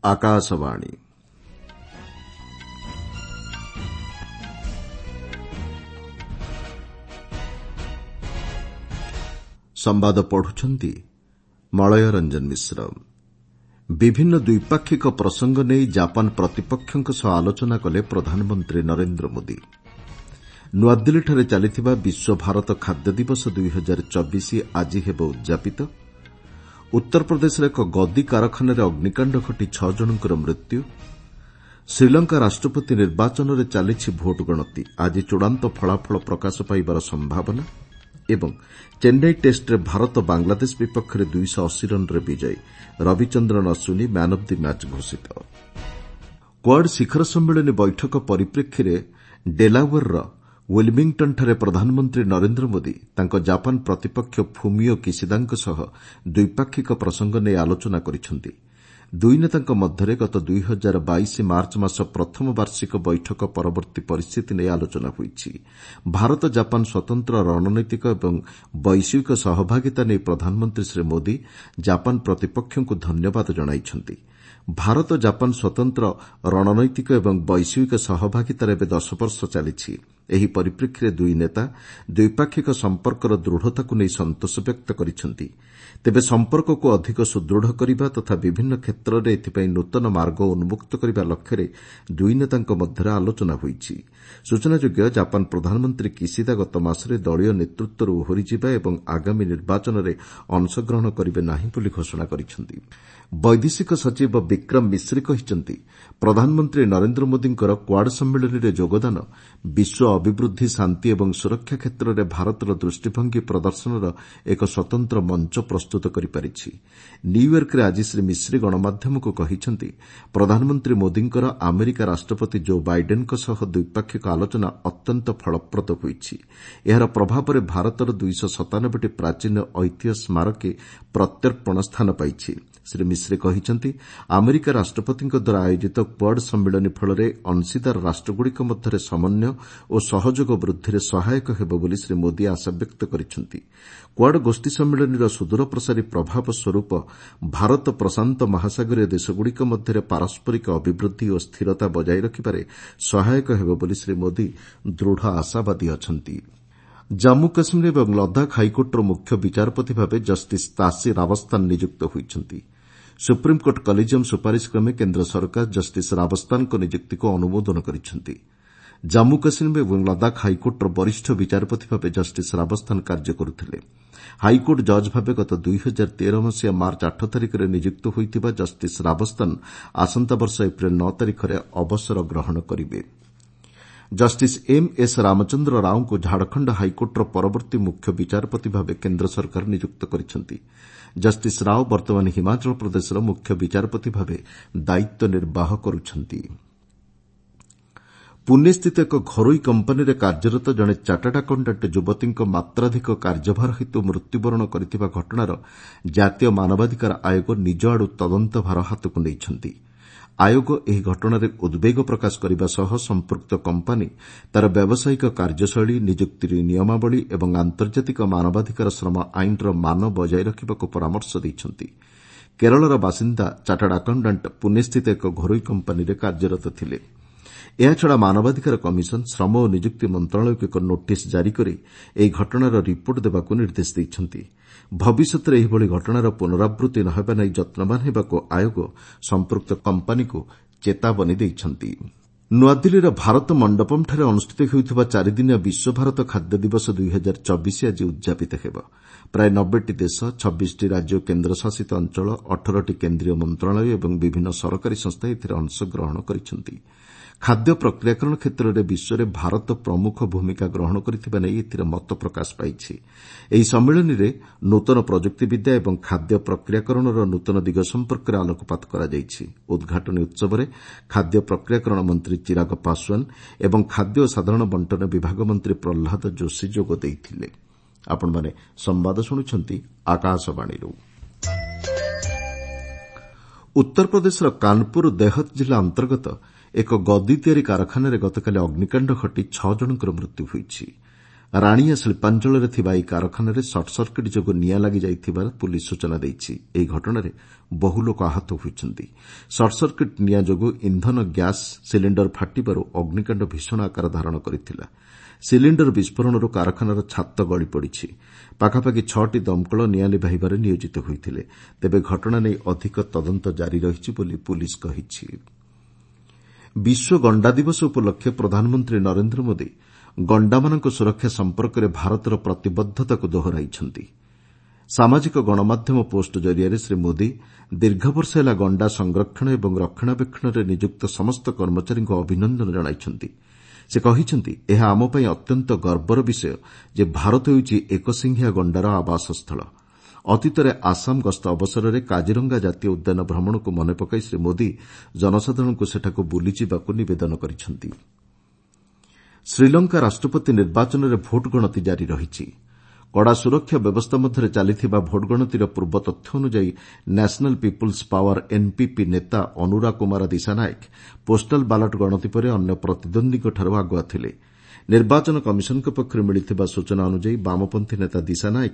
ଆକାଶବାଣୀ ସମ୍ବାଦ ପଢୁଛନ୍ତି ମଳୟ ରଞ୍ଜନ ମିଶ୍ର। ବିଭିନ୍ନ ଦ୍ୱିପାକ୍ଷିକ ପ୍ରସଙ୍ଗ ନେଇ ଜାପାନ ପ୍ରତିପକ୍ଷଙ୍କ ସହ ଆଲୋଚନା କଲେ ପ୍ରଧାନମନ୍ତ୍ରୀ ନରେନ୍ଦ୍ର ମୋଦି। ନୂଆଦିଲ୍ଲୀଠାରେ ଚାଲିଥିବା ବିଶ୍ୱ ଭାରତ ଖାଦ୍ୟ ଦିବସ 2024 ଆଜି ହେବ ଉଦ୍ଯାପିତ। ଉତ୍ତରପ୍ରଦେଶର ଏକ ଗଦି କାରଖାନାରେ ଅଗ୍ନିକାଣ୍ଡ ଘଟି 6 ଜଣଙ୍କର ମୃତ୍ୟୁ। ଶ୍ରୀଲଙ୍କା ରାଷ୍ଟ୍ରପତି ନିର୍ବାଚନରେ ଚାଲିଛି ଭୋଟ ଗଣତି। ଆଜି ଚୂଡ଼ାନ୍ତ ଫଳାଫଳ ପ୍ରକାଶ ପାଇବାର ସମ୍ଭାବନା ଏବଂ ଚେନ୍ନାଇ ଟେଷ୍ଟରେ ଭାରତ ବାଂଲାଦେଶ ବିପକ୍ଷରେ 280 ରନ୍ରେ ବିଜୟୀ। Ravichandran Ashwin man of the match ଘୋଷିତ। କ୍ୱାଡ୍ ଶିଖର ସମ୍ମିଳନୀ ବୈଠକ ପରିପ୍ରେକ୍ଷୀରେ ଡେଲାୱେର୍ର ୱିଲମିଂଟନ୍ଠାରେ ପ୍ରଧାନମନ୍ତ୍ରୀ ନରେନ୍ଦ୍ର ମୋଦି ତାଙ୍କ ଜାପାନ ପ୍ରତିପକ୍ଷ ଫୁମିଓ କିସିଦାଙ୍କ ସହ ଦ୍ୱିପାକ୍ଷିକ ପ୍ରସଙ୍ଗ ନେଇ ଆଲୋଚନା କରିଛନ୍ତି। ଦୁଇ ନେତାଙ୍କ ମଧ୍ୟରେ ଗତ 2022 ମାର୍ଚ୍ଚ ମାସ ପ୍ରଥମ ବାର୍ଷିକ ବୈଠକ ପରବର୍ତ୍ତୀ ପରିସ୍ଥିତି ନେଇ ଆଲୋଚନା ହୋଇଛି। ଭାରତ ଜାପାନ ସ୍ୱତନ୍ତ୍ର ରଣନୈତିକ ଏବଂ ବୈଷୟିକ ସହଭାଗିତା ନେଇ ପ୍ରଧାନମନ୍ତ୍ରୀ ଶ୍ରୀ ମୋଦି ଜାପାନ ପ୍ରତିପକ୍ଷଙ୍କୁ ଧନ୍ୟବାଦ ଜଣାଇଛନ୍ତି। ଭାରତ ଜାପାନ ସ୍ୱତନ୍ତ୍ର ରଣନୈତିକ ଏବଂ ବୈଷୟିକ ସହଭାଗିତାର ଏବେ 10 ବର୍ଷ ଚାଲିଛି। ଏହି ପରିପ୍ରେକ୍ଷୀରେ ଦୁଇ ନେତା ଦ୍ୱିପାକ୍ଷିକ ସମ୍ପର୍କର ଦୃଢ଼ତାକୁ ନେଇ ସନ୍ତୋଷ ବ୍ୟକ୍ତ କରିଛନ୍ତି। ତେବେ ସମ୍ପର୍କକୁ ଅଧିକ ସୁଦୃଢ଼ କରିବା ତଥା ବିଭିନ୍ନ କ୍ଷେତ୍ରରେ ଏଥିପାଇଁ ନୂତନ ମାର୍ଗ ଉନ୍ମୁକ୍ତ କରିବା ଲକ୍ଷ୍ୟରେ ଦୁଇ ନେତାଙ୍କ ମଧ୍ୟରେ ଆଲୋଚନା ହୋଇଛି। ସୂଚନାଯୋଗ୍ୟ ଜାପାନ ପ୍ରଧାନମନ୍ତ୍ରୀ କିସିଦା ଗତ ମାସରେ ଦଳୀୟ ନେତୃତ୍ୱରୁ ଓହରିଯିବା ଏବଂ ଆଗାମୀ ନିର୍ବାଚନରେ ଅଂଶଗ୍ରହଣ କରିବେ ନାହିଁ ବୋଲି ଘୋଷଣା କରିଛନ୍ତି। ବୈଦେଶିକ ସଚିବ ବିକ୍ରମ ମିଶ୍ରି କହିଛନ୍ତି, ପ୍ରଧାନମନ୍ତ୍ରୀ ନରେନ୍ଦ୍ର ମୋଦିଙ୍କର କ୍ୱାଡ୍ ସମ୍ମିଳନୀରେ ଯୋଗଦାନ ବିଶ୍ୱ ଅଭିବୃଦ୍ଧି, ଶାନ୍ତି ଏବଂ ସୁରକ୍ଷା କ୍ଷେତ୍ରରେ ଭାରତର ଦୃଷ୍ଟିଭଙ୍ଗୀ ପ୍ରଦର୍ଶନର ଏକ ସ୍ୱତନ୍ତ୍ର ମଞ୍ଚ ପ୍ରସ୍ତୁତ କରିପାରିଛି। ନ୍ୟୁୟର୍କରେ ଆଜି ଶ୍ରୀ ମିଶ୍ରି ଗଣମାଧ୍ୟମକୁ କହିଛନ୍ତି, ପ୍ରଧାନମନ୍ତ୍ରୀ ମୋଦିଙ୍କର ଆମେରିକା ରାଷ୍ଟ୍ରପତି ଜୋ ବାଇଡେନ୍ଙ୍କ ସହ ଦ୍ୱିପାକ୍ଷିକ ଆଲୋଚନା ଅତ୍ୟନ୍ତ ଫଳପ୍ରଦ ହୋଇଛି। ଏହାର ପ୍ରଭାବରେ ଭାରତର 297ଟି ପ୍ରାଚୀନ ଐତିହ୍ୟ ସ୍ମାରକୀ ପ୍ରତ୍ୟର୍ପଣ ସ୍ଥାନ ପାଇଛି। ଶ୍ରୀ ମିଶ୍ରି କହିଛନ୍ତି, ଆମେରିକା ରାଷ୍ଟ୍ରପତିଙ୍କ ଦ୍ୱାରା ଆୟୋଜିତ କ୍ୱାଡ୍ ସମ୍ମିଳନୀ ଫଳରେ ଅଂଶୀଦାର ରାଷ୍ଟ୍ରଗୁଡ଼ିକ ମଧ୍ୟରେ ସମନ୍ୱୟ ଓ ସହଯୋଗ ବୃଦ୍ଧିରେ ସହାୟକ ହେବ ବୋଲି ଶ୍ରୀ ମୋଦି ଆଶାବ୍ୟକ୍ତ କରିଛନ୍ତି। କ୍ୱାଡ୍ ଗୋଷ୍ଠୀ ସମ୍ମିଳନୀର ସୁଦୂର ପ୍ରସାରୀ ପ୍ରଭାବ ସ୍ୱରୂପ ଭାରତ ପ୍ରଶାନ୍ତ ମହାସାଗରୀୟ ଦେଶଗୁଡ଼ିକ ମଧ୍ୟରେ ପାରସ୍ପରିକ ଅଭିବୃଦ୍ଧି ଓ ସ୍ଥିରତା ବଜାୟ ରଖିବାରେ ସହାୟକ ହେବ ବୋଲି ଶ୍ରୀ ମୋଦି ଦୃଢ଼ ଆଶାବାଦୀ ଅଛନ୍ତି। ଜାମ୍ମୁ କାଶ୍ମୀର ଏବଂ ଲଦାଖ ହାଇକୋର୍ଟର ମୁଖ୍ୟ ବିଚାରପତି ଭାବେ ଜଷ୍ଟିସ୍ ତାସି ରାବସ୍ତାନ ନିଯୁକ୍ତ ହୋଇଛନ୍ତି। ସୁପ୍ରିମକୋର୍ଟ କଲିଜିୟମ୍ ସୁପାରିଶ କ୍ରମେ କେନ୍ଦ୍ର ସରକାର ଜଷ୍ଟିସ୍ ରାବସ୍ତାନଙ୍କ ନିଯୁକ୍ତିକୁ ଅନୁମୋଦନ କରିଛନ୍ତି। ଜାମ୍ମୁ କାଶ୍ମୀର ଏବଂ ଲଦାଖ ହାଇକୋର୍ଟର ବରିଷ୍ଠ ବିଚାରପତି ଭାବେ ଜଷ୍ଟିସ୍ ରାବସ୍ତାନ କାର୍ଯ୍ୟ କରୁଥିଲେ। ହାଇକୋର୍ଟ ଜଜ୍ ଭାବେ ଗତ 2013 ମସିହା ମାର୍ଚ୍ଚ 8 ତାରିଖରେ ନିଯୁକ୍ତ ହୋଇଥିବା ଜଷ୍ଟିସ୍ ରାବସ୍ତାନ ଆସନ୍ତା ବର୍ଷ ଏପ୍ରିଲ୍ 9 ତାରିଖରେ ଅବସର ଗ୍ରହଣ କରିବେ। ଜଷ୍ଟିସ୍ ଏମ୍ଏସ୍ ରାମଚନ୍ଦ୍ର ରାଓଙ୍କୁ ଝାଡ଼ଖଣ୍ଡ ହାଇକୋର୍ଟର ପରବର୍ତ୍ତୀ ମୁଖ୍ୟ ବିଚାରପତି ଭାବେ କେନ୍ଦ୍ର ସରକାର ନିଯୁକ୍ତ କରିଛନ୍ତି। ଜଷ୍ଟିସ୍ ରାଓ ବର୍ତ୍ତମାନ ହିମାଚଳ ପ୍ରଦେଶର ମୁଖ୍ୟ ବିଚାରପତି ଭାବେ ଦାୟିତ୍ୱ ନିର୍ବାହ କରୁଛନ୍ତି। ପୁଣେସ୍ଥିତ ଏକ ଘରୋଇ କମ୍ପାନୀରେ କାର୍ଯ୍ୟରତ ଜଣେ ଚାର୍ଟାର୍ଡ ଆକାଉଣ୍ଟାଣ୍ଟ ଯୁବତୀଙ୍କ ମାତ୍ରାଧିକ କାର୍ଯ୍ୟଭାର ହେତୁ ମୃତ୍ୟୁବରଣ କରିଥିବା ଘଟଣାର ଜାତୀୟ ମାନବାଧିକାର ଆୟୋଗ ନିଜ ଆଡୁ ତଦନ୍ତଭାର ହାତକୁ ନେଇଛନ୍ତି। ଆୟୋଗ ଏହି ଘଟଣାରେ ଉଦ୍ବେଗ ପ୍ରକାଶ କରିବା ସହ ସମ୍ପୃକ୍ତ କମ୍ପାନୀ ତାର ବ୍ୟବସାୟିକ କାର୍ଯ୍ୟଶୈଳୀ, ନିଯୁକ୍ତି ନିୟମାବଳୀ ଏବଂ ଆନ୍ତର୍ଜାତିକ ମାନବାଧିକାର ଶ୍ରମ ଆଇନର ମାନ ବଜାୟ ରଖିବାକୁ ପରାମର୍ଶ ଦେଇଛନ୍ତି। କେରଳର ବାସିନ୍ଦା ଚାର୍ଟାର୍ଡ ଆକାଉଣ୍ଟାଣ୍ଟ ପୁଣେସ୍ଥିତ ଏକ ଘରୋଇ କମ୍ପାନୀରେ କାର୍ଯ୍ୟରତ ଥିଲେ। ଏହାଛଡ଼ା ମାନବାଧିକାର କମିଶନ ଶ୍ରମ ଓ ନିଯୁକ୍ତି ମନ୍ତ୍ରଣାଳୟକୁ ଏକ ନୋଟିସ୍ ଜାରି କରି ଏହି ଘଟଣାର ରିପୋର୍ଟ ଦେବାକୁ ନିର୍ଦ୍ଦେଶ ଦେଇଛନ୍ତି। ଭବିଷ୍ୟତରେ ଏହିଭଳି ଘଟଣାର ପୁନରାବୃତ୍ତି ନ ହେବା ନେଇ ଯତ୍ନବାନ ହେବାକୁ ଆୟୋଗ ସମ୍ପୃକ୍ତ କମ୍ପାନୀକୁ ଚେତାବନୀ ଦେଇଛନ୍ତି। ନୂଆଦିଲ୍ଲୀର ଭାରତ ମଣ୍ଡପମ୍ଠାରେ ଅନୁଷ୍ଠିତ ହେଉଥିବା 4 ଦିନିଆ ବିଶ୍ୱ ଭାରତ ଖାଦ୍ୟ ଦିବସ 2024 ଆଜି ଉଦ୍ଯାପିତ ହେବ। ପ୍ରାୟ 90ଟି ଦେଶ, 26ଟି ରାଜ୍ୟ ଓ କେନ୍ଦ୍ରଶାସିତ ଅଞ୍ଚଳ, 18ଟି କେନ୍ଦ୍ରୀୟ ମନ୍ତ୍ରଣାଳୟ ଏବଂ ବିଭିନ୍ନ ସରକାରୀ ସଂସ୍ଥା ଏଥିରେ ଅଂଶଗ୍ରହଣ କରିଛନ୍ତି। ଖାଦ୍ୟ ପ୍ରକ୍ରିୟାକରଣ କ୍ଷେତ୍ରରେ ବିଶ୍ୱରେ ଭାରତ ପ୍ରମୁଖ ଭୂମିକା ଗ୍ରହଣ କରିଥିବା ନେଇ ଏଥିରେ ମତ ପ୍ରକାଶ ପାଇଛି। ଏହି ସମ୍ମିଳନୀରେ ନୂତନ ପ୍ରଯୁକ୍ତିବିଦ୍ୟା ଏବଂ ଖାଦ୍ୟ ପ୍ରକ୍ରିୟାକରଣର ନୂତନ ଦିଗ ସମ୍ପର୍କରେ ଆଲୋକପାତ କରାଯାଇଛି। ଉଦ୍ଘାଟନୀ ଉତ୍ସବରେ ଖାଦ୍ୟ ପ୍ରକ୍ରିୟାକରଣ ମନ୍ତ୍ରୀ ଚିରାଗ ପାଶ୍ୱାନ ଏବଂ ଖାଦ୍ୟ ଓ ସାଧାରଣ ବଣ୍ଟନ ବିଭାଗ ମନ୍ତ୍ରୀ ପ୍ରହ୍ଲାଦ ଯୋଶୀ ଯୋଗ ଦେଇଥିଲେ। ଆପଣମାନେ ସମ୍ବାଦ ଶୁଣୁଛନ୍ତି ଆକାଶବାଣୀରୁ। ଉତ୍ତରପ୍ରଦେଶର କାନପୁର ଦେହତ ଜିଲ୍ଲା ଅନ୍ତର୍ଗତ ଏକ ଗଦି ତିଆରି କାରଖାନାରେ ଗତକାଲି ଅଗ୍ନିକାଣ୍ଡ ଘଟି 6 ଜଣଙ୍କର ମୃତ୍ୟୁ ହୋଇଛି। ରାଣିଆ ଶିଳ୍ପାଞ୍ଚଳରେ ଥିବା ଏହି କାରଖାନାରେ ସର୍ଟସର୍କିଟ୍ ଯୋଗୁଁ ନିଆଁ ଲାଗିଯାଇଥିବାର ପୁଲିସ୍ ସୂଚନା ଦେଇଛି। ଏହି ଘଟଣାରେ ବହୁ ଲୋକ ଆହତ ହୋଇଛନ୍ତି। ସର୍ଟସର୍କିଟ୍ ନିଆଁ ଯୋଗୁଁ ଇନ୍ଧନ ଗ୍ୟାସ୍ ସିଲିଣ୍ଡର ଫାଟିବାରୁ ଅଗ୍ନିକାଣ୍ଡ ଭୀଷଣ ଆକାର ଧାରଣ କରିଥିଲା। ସିଲିଣ୍ଡର ବିସ୍ଫୋରଣରୁ କାରଖାନାର ଛାତ ଗଳିପଡ଼ିଛି। ପାଖାପାଖି 6ଟି ଦମକଳ ନିଆଁ ଲିଭାଇବାରେ ନିୟୋଜିତ ହୋଇଥିଲେ। ତେବେ ଘଟଣା ନେଇ ଅଧିକ ତଦନ୍ତ ଜାରି ରହିଛି ବୋଲି ପୁଲିସ୍ କହିଛି। ବିଶ୍ୱ ଗଣ୍ଡା ଦିବସ ଉପଲକ୍ଷେ ପ୍ରଧାନମନ୍ତ୍ରୀ ନରେନ୍ଦ୍ର ମୋଦି ଗଣ୍ଡାମାନଙ୍କ ସୁରକ୍ଷା ସମ୍ପର୍କରେ ଭାରତର ପ୍ରତିବଦ୍ଧତାକୁ ଦୋହରାଇଛନ୍ତି। ସାମାଜିକ ଗଣମାଧ୍ୟମ ପୋଷ୍ଟ ଜରିଆରେ ଶ୍ରୀ ମୋଦି ଦୀର୍ଘବର୍ଷ ହେଲା ଗଣ୍ଡା ସଂରକ୍ଷଣ ଏବଂ ରକ୍ଷଣାବେକ୍ଷଣରେ ନିଯୁକ୍ତ ସମସ୍ତ କର୍ମଚାରୀଙ୍କୁ ଅଭିନନ୍ଦନ ଜଣାଇଛନ୍ତି। ସେ କହିଛନ୍ତି, ଏହା ଆମ ପାଇଁ ଅତ୍ୟନ୍ତ ଗର୍ବର ବିଷୟ ଯେ ଭାରତ ହେଉଛି ଏକଶିଙ୍ଗିଆ ଗଣ୍ଡାର ଆବାସସ୍ଥଳ। ଅତୀତରେ ଆସାମ ଗସ୍ତ ଅବସରରେ କାଜିରଙ୍ଗା ଜାତୀୟ ଉଦ୍ୟାନ ଭ୍ରମଣକୁ ମନେ ପକାଇ ଶ୍ରୀ ମୋଦି ଜନସାଧାରଣଙ୍କୁ ସେଠାକୁ ବୁଲିଯିବାକୁ ନିବେଦନ କରିଛନ୍ତି। ଶ୍ରୀଲଙ୍କା ରାଷ୍ଟ୍ରପତି ନିର୍ବାଚନରେ ଭୋଟ୍ ଗଣତି ଜାରି ରହିଛି। କଡ଼ା ସୁରକ୍ଷା ବ୍ୟବସ୍ଥା ମଧ୍ୟରେ ଚାଲିଥିବା ଭୋଟ୍ ଗଣତିର ପୂର୍ବ ତଥ୍ୟ ଅନୁଯାୟୀ ନ୍ୟାସନାଲ୍ ପିପୁଲ୍ସ ପାୱାର ଏନ୍ପିପି ନେତା ଅନୁରା କୁମାର ଦିସାନାୟକ ପୋଷ୍ଟାଲ ବାଲଟ ଗଣତି ପରେ ଅନ୍ୟ ପ୍ରତିଦ୍ୱନ୍ଦ୍ୱୀଙ୍କଠାରୁ ଆଗୁଆ ଥିଲେ। ନିର୍ବାଚନ କମିଶନଙ୍କ ପକ୍ଷରୁ ମିଳିଥିବା ସୂଚନା ଅନୁଯାୟୀ ବାମପନ୍ଥୀ ନେତା ଦିସାନାୟକ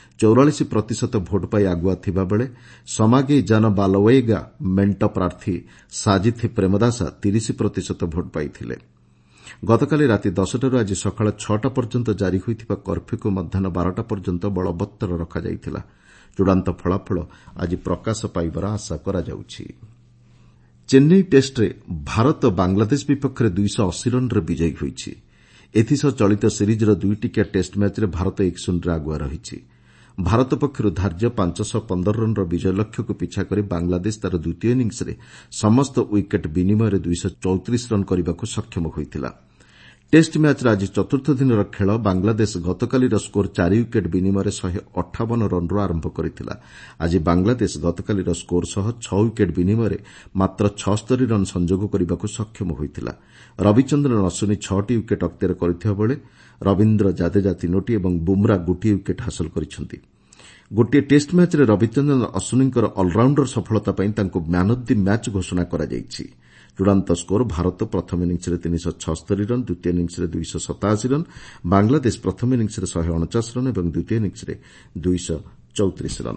44% ଭୋଟ୍ ପାଇ ଆଗୁଆ ଥିବାବେଳେ ସମାଗୀ ଜନ ବାଲୱେଗା ମେଣ୍ଟ ପ୍ରାର୍ଥୀ ସାଜିଥି ପ୍ରେମଦାସା 30% ଭୋଟ୍ ପାଇଥିଲେ। ଗତକାଲି ରାତି 10ଟାରୁ ଆଜି ସକାଳ 6ଟା ପର୍ଯ୍ୟନ୍ତ ଜାରି ହୋଇଥିବା କର୍ଫ୍ୟୁକୁ ମଧ୍ୟାହ୍ନ 12ଟା ପର୍ଯ୍ୟନ୍ତ ବଳବତ୍ତର ରଖାଯାଇଥିଲା। ଚୂଡ଼ାନ୍ତ ଫଳାଫଳ ଆଜି ପ୍ରକାଶ ପାଇବାର ଆଶା କରାଯାଉଛି। ଚେନ୍ନାଇ ଟେଷ୍ଟରେ ଭାରତ ବାଂଲାଦେଶ ବିପକ୍ଷରେ 280 ରନ୍ରେ ବିଜୟୀ ହୋଇଛି। ଏଥିସହ ଚଳିତ ସିରିଜ୍ର 2-ଟିକିଆ ଟେଷ୍ଟ ମ୍ୟାଚ୍ରେ ଭାରତ 1-0ରେ ଆଗୁଆ ରହିଛି। ଭାରତ ପକ୍ଷରୁ ଧାର୍ଯ୍ୟ 515 ରନ୍ର ବିଜୟ ଲକ୍ଷ୍ୟକୁ ପିଛା କରି ବାଂଲାଦେଶ ତାର ଦ୍ୱିତୀୟ ଇନିଂସରେ ସମସ୍ତ ୱିକେଟ୍ ବିନିମୟରେ 234 ରନ୍ କରିବାକୁ ସକ୍ଷମ ହୋଇଥିଲା। ଟେଷ୍ଟ ମ୍ୟାଚ୍ର ଆଜି ଚତୁର୍ଥ ଦିନର ଖେଳ ବାଂଲାଦେଶ ଗତକାଲିର ସ୍କୋର 4 ୱିକେଟ୍ ବିନିମୟରେ 158 ରନ୍ରୁ ଆରମ୍ଭ କରିଥିଲା। ଆଜି ବାଂଲାଦେଶ ଗତକାଲିର ସ୍କୋର ସହ 6 ୱିକେଟ୍ ବିନିମୟରେ ମାତ୍ର 76 ରନ୍ ସଂଯୋଗ କରିବାକୁ ସକ୍ଷମ ହୋଇଥିଲା। ରବିଚନ୍ଦ୍ରନ ଅଶ୍ୱିନୀ 6ଟି ୱିକେଟ୍ ଅକ୍ତିଆର କରିଥିବାବେଳେ ରବୀନ୍ଦ୍ର ଜାଦେଜା 3ଟି ଏବଂ ବୁମ୍ରା ଗୋଟିଏ ୱିକେଟ୍ ହାସଲ କରିଛନ୍ତି। ଗୋଟିଏ ଟେଷ୍ଟ ମ୍ୟାଚ୍ରେ ରବିଚନ୍ଦ୍ରନ ଅଶ୍ୱିନୀଙ୍କର ଅଲରାଉଣ୍ଡର ସଫଳତା ପାଇଁ ତାଙ୍କୁ ମ୍ୟାନ୍ ଅଫ୍ ଦି ମ୍ୟାଚ୍ ଘୋଷଣା କରାଯାଇଛି। ଚୂଡ଼ାନ୍ତ ସ୍କୋର ଭାରତ ପ୍ରଥମ ଇନିଂସରେ 376 ରନ୍, ଦ୍ୱିତୀୟ ଇନିଂସରେ 287 ରନ୍, ବାଂଲାଦେଶ ପ୍ରଥମ ଇନିଂସରେ 149 ରନ୍ ଏବଂ ଦ୍ୱିତୀୟ ଇନିଂସରେ 234 ରନ୍।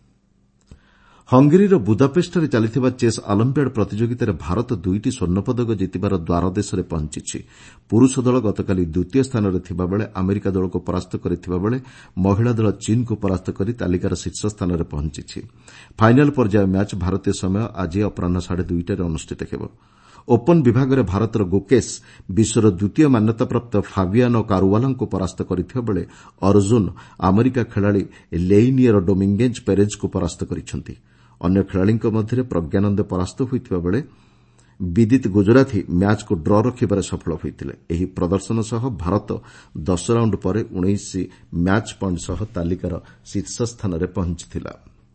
ହଙ୍ଗେରୀର ବୁଦାପେଷ୍ଟଠାରେ ଚାଲିଥିବା ଚେସ୍ ଅଲିମ୍ପିଆଡ୍ ପ୍ରତିଯୋଗିତାରେ ଭାରତ 2ଟି ସ୍ୱର୍ଣ୍ଣପଦକ ଜିତିବାର ଦ୍ୱାରଦେଶରେ ପହଞ୍ଚିଛି। ପୁରୁଷ ଦଳ ଗତକାଲି ଦ୍ୱିତୀୟ ସ୍ଥାନରେ ଥିବାବେଳେ ଆମେରିକା ଦଳକୁ ପରାସ୍ତ କରିଥିବାବେଳେ ମହିଳା ଦଳ ଚୀନକୁ ପରାସ୍ତ କରି ତାଲିକାର ଶୀର୍ଷ ସ୍ଥାନରେ ପହଞ୍ଚିଛି। ଫାଇନାଲ୍ ପର୍ଯ୍ୟାୟ ମ୍ୟାଚ୍ ଭାରତୀୟ ସମୟ ଆଜି ଅପରାହ୍ନ 2:30ରେ ଅନୁଷ୍ଠିତ ହେବ। ଓପନ୍ ବିଭାଗରେ ଭାରତର ଗୁକେଶ ବିଶ୍ୱର ଦ୍ୱିତୀୟ ମାନ୍ୟତାପ୍ରାପ୍ତ ଫାବିଆନୋ କାରୁୱାଲାଙ୍କୁ ପରାସ୍ତ କରିଥିବାବେଳେ ଅର୍ଜୁନ ଆମେରିକା ଖେଳାଳି ଲେଇନିୟର ଡୋମିଙ୍ଗେଜ୍ ପେରେଜ୍ଙ୍କୁ ପରାସ୍ତ କରିଛନ୍ତି। ଅନ୍ୟ ଖେଳାଳିଙ୍କ ମଧ୍ୟରେ ପ୍ରଜ୍ଞାନନ୍ଦ ପରାସ୍ତ ହୋଇଥିବାବେଳେ ବିଦିତ ଗୁଜରାଥୀ ମ୍ୟାଚ୍କୁ ଡ୍ର ରଖିବାରେ ସଫଳ ହୋଇଥିଲେ। ଏହି ପ୍ରଦର୍ଶନ ସହ ଭାରତ 10 ରାଉଣ୍ଡ ପରେ 19 ମ୍ୟାଚ୍ ପଏଣ୍ଟ ସହ ତାଲିକାର ଶୀର୍ଷ ସ୍ଥାନରେ ପହଞ୍ଚିଥିଲା।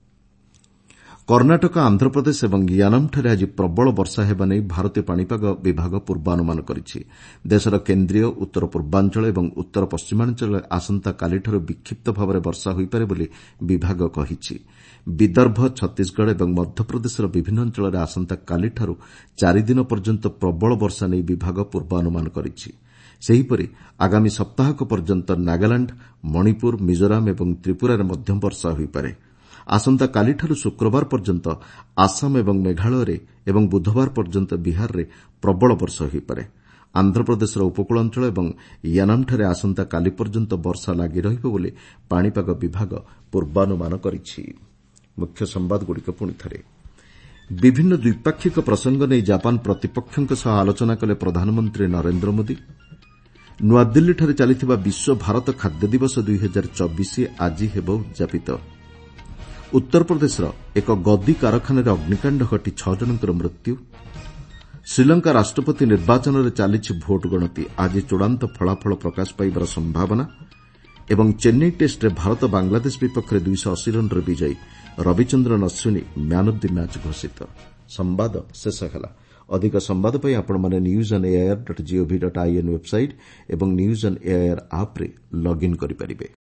କର୍ଣ୍ଣାଟକ, ଆନ୍ଧ୍ରପ୍ରଦେଶ ଏବଂ ୟାନାମ୍ଠାରେ ଆଜି ପ୍ରବଳ ବର୍ଷା ହେବା ନେଇ ଭାରତୀୟ ପାଣିପାଗ ବିଭାଗ ପୂର୍ବାନୁମାନ କରିଛି। ଦେଶର କେନ୍ଦ୍ରୀୟ, ଉତ୍ତର ପୂର୍ବାଞ୍ଚଳ ଏବଂ ଉତ୍ତର ପଶ୍ଚିମାଞ୍ଚଳରେ ଆସନ୍ତାକାଲିଠାରୁ ବିକ୍ଷିପ୍ତ ଭାବରେ ବର୍ଷା ହୋଇପାରେ ବୋଲି ବିଭାଗ କହିଛି। ବିଦର୍ଭ, ଛତିଶଗଡ଼ ଏବଂ ମଧ୍ୟପ୍ରଦେଶର ବିଭିନ୍ନ ଅଞ୍ଚଳରେ ଆସନ୍ତାକାଲିଠାରୁ 4 ଦିନ ପର୍ଯ୍ୟନ୍ତ ପ୍ରବଳ ବର୍ଷା ନେଇ ବିଭାଗ ପୂର୍ବାନୁମାନ କରିଛି। ସେହିପରି ଆଗାମୀ ସପ୍ତାହକ ପର୍ଯ୍ୟନ୍ତ ନାଗାଲାଣ୍ଡ, ମଣିପୁର, ମିଜୋରାମ ଏବଂ ତ୍ରିପୁରାରେ ମଧ୍ୟ ବର୍ଷା ହୋଇପାରେ। ଆସନ୍ତାକାଲିଠାରୁ ଶୁକ୍ରବାର ପର୍ଯ୍ୟନ୍ତ ଆସାମ ଏବଂ ମେଘାଳୟରେ ଏବଂ ବୁଧବାର ପର୍ଯ୍ୟନ୍ତ ବିହାରରେ ପ୍ରବଳ ବର୍ଷା ହୋଇପାରେ। ଆନ୍ଧ୍ରପ୍ରଦେଶର ଉପକୂଳ ଅଞ୍ଚଳ ଏବଂ ୟାନାମ୍ଠାରେ ଆସନ୍ତାକାଲି ପର୍ଯ୍ୟନ୍ତ ବର୍ଷା ଲାଗି ରହିବ ବୋଲି ପାଣିପାଗ ବିଭାଗ ପୂର୍ବାନୁମାନ କରିଛି। ମୁଖ୍ୟ ସମ୍ବାଦଗୁଡ଼ିକ ପୁଣିଥରେ। ବିଭିନ୍ନ ଦ୍ୱିପାକ୍ଷିକ ପ୍ରସଙ୍ଗ ନେଇ ଜାପାନ ପ୍ରତିପକ୍ଷଙ୍କ ସହ ଆଲୋଚନା କଲେ ପ୍ରଧାନମନ୍ତ୍ରୀ ନରେନ୍ଦ୍ର ମୋଦି। ନୂଆଦିଲ୍ଲୀଠାରେ ଚାଲିଥିବା ବିଶ୍ୱ ଭାରତ ଖାଦ୍ୟ ଦିବସ 2024 ଆଜି ହେବ ଉଦ୍ଯାପିତ। ଉତ୍ତରପ୍ରଦେଶର ଏକ ଗଦି କାରଖାନାରେ ଅଗ୍ନିକାଣ୍ଡ ଘଟି 6 ଜଣଙ୍କର ମୃତ୍ୟୁ। ଶ୍ରୀଲଙ୍କା ରାଷ୍ଟ୍ରପତି ନିର୍ବାଚନରେ ଚାଲିଛି ଭୋଟ୍ ଗଣତି। ଆଜି ଚୂଡ଼ାନ୍ତ ଫଳାଫଳ ପ୍ରକାଶ ପାଇବାର ସମ୍ଭାବନା ଏବଂ ଚେନ୍ନାଇ ଟେଷ୍ଟରେ ଭାରତ ବାଂଲାଦେଶ ବିପକ୍ଷରେ 280 ରନ୍ରେ ବିଜୟୀ। Ravichandran Ashwin man of the match ଘୋଷିତ। ସମ୍ବାଦ ଶେଷ ହେଲା। ଅଧିକ ସମ୍ବାଦ ପାଇଁ ଆପଣମାନେ newsonair.gov.in ୱେବ୍ସାଇଟ୍ ଏବଂ ନ୍ୟୁଜ୍ ଅନ୍ ଏଆଇଆର୍ ଆପ୍ରେ ଲଗ୍ଇନ୍ କରିପାରିବେ।